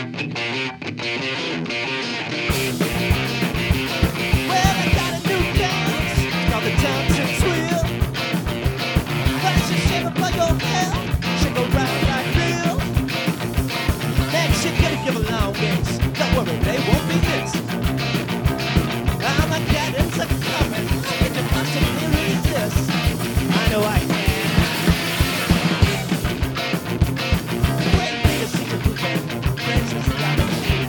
Well, I got a new dance, it's called the Thompson's Wheel. First you shake up like your hair, shake around like real. Next you're gonna give a long dance, don't worry, they won't be missed. I'm a cat, it's a coming, I can possibly resist. I know I can. Great way to see the movement, Francis Gallagher.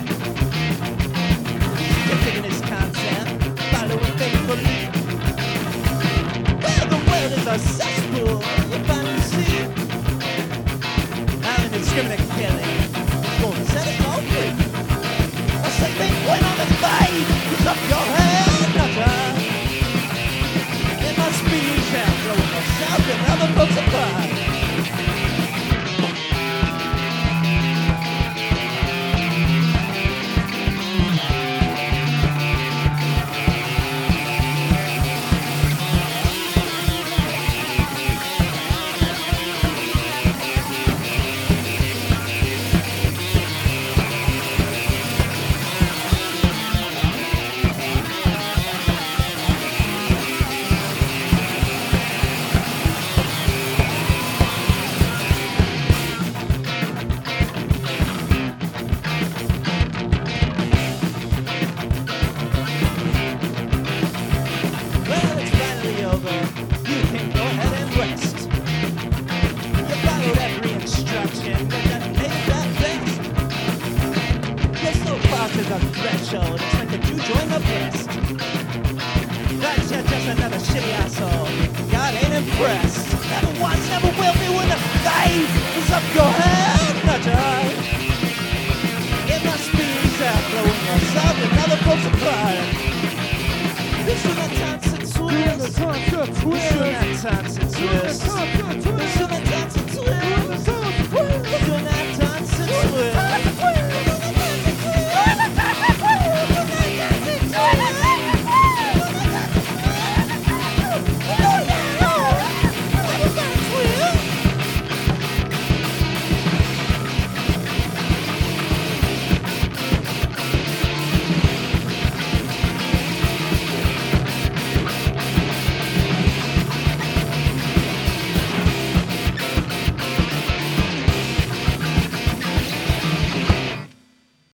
You're digging this concept, follow it faithfully. Well, the world is a cesspool, you finally see. I'm an indiscriminate killing, gonna set us all free. I say, think when on the fight, put up your hand, nutter. It must be yourself, throwing yourself and other folks apart. Well, it's finally over. You can go ahead and rest. You followed every instruction, but that made that best. You're so far to the threshold, it's like that you join the breast. That's just another shitty asshole. God ain't impressed. Never was, never will be when the knife is up your head, nutter. It must be yourself, blowing yourself and other folks apart. This is the Thompson's Twist. This is the Thompson's Twist.